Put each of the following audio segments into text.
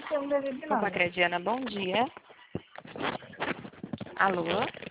Eu não bebi Opa, nada. Crediana, bom dia. Alô?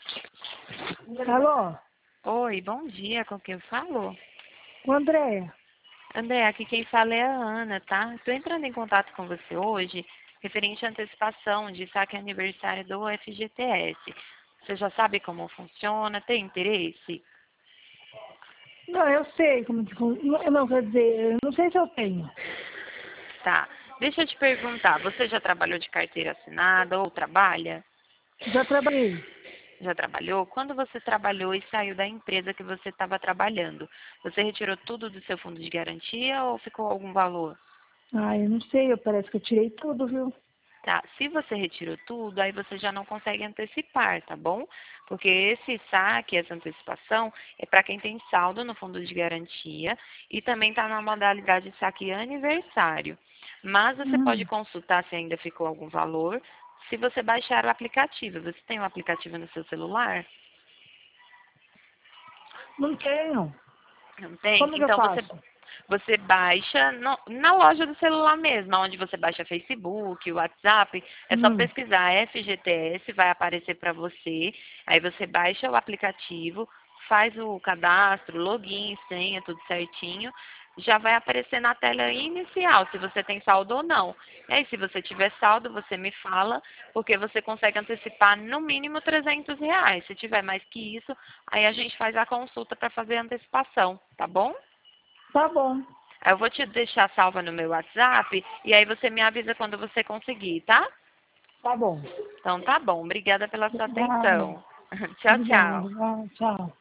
Alô? Oi, bom dia, com quem eu falo? O Andréia. André, aqui quem fala é a Ana, tá? Estou entrando em contato com você hoje, referente à antecipação de saque aniversário do FGTS. Você já sabe como funciona? Tem interesse? Não, eu sei como que funciona. Não, quer dizer, eu não sei se eu tenho. Tá. Deixa eu te perguntar, você já trabalhou de carteira assinada ou trabalha? Já trabalhei. Já trabalhou? Quando você trabalhou e saiu da empresa que você estava trabalhando, você retirou tudo do seu fundo de garantia ou ficou algum valor? Ah, eu não sei, parece que eu tirei tudo, viu? Tá, se você retirou tudo, aí você já não consegue antecipar, tá bom? Porque esse saque, essa antecipação, é para quem tem saldo no fundo de garantia e também está na modalidade de saque aniversário. Mas você pode Hum, consultar se ainda ficou algum valor, se você baixar o aplicativo. Você tem o aplicativo no seu celular? não tenho. Não tem? Como que eu Então você, faço? você baixa na loja do celular mesmo, onde você baixa Facebook, WhatsApp. É só Hum, pesquisar FGTS, vai aparecer para você. Aí você baixa o aplicativo, faz o cadastro, login, senha, tudo certinho. Já vai aparecer na tela inicial se você tem saldo ou não. E aí, se você tiver saldo, você me fala, porque você consegue antecipar no mínimo R$ 300. Se tiver mais que isso, aí a gente faz a consulta para fazer a antecipação, tá bom? tá bom. Aí eu vou te deixar salva no meu WhatsApp e aí você me avisa quando você conseguir, tá? Tá bom. Então tá bom. Obrigada pela sua Obrigada. atenção. Tchau, Obrigada. tchau. Tchau.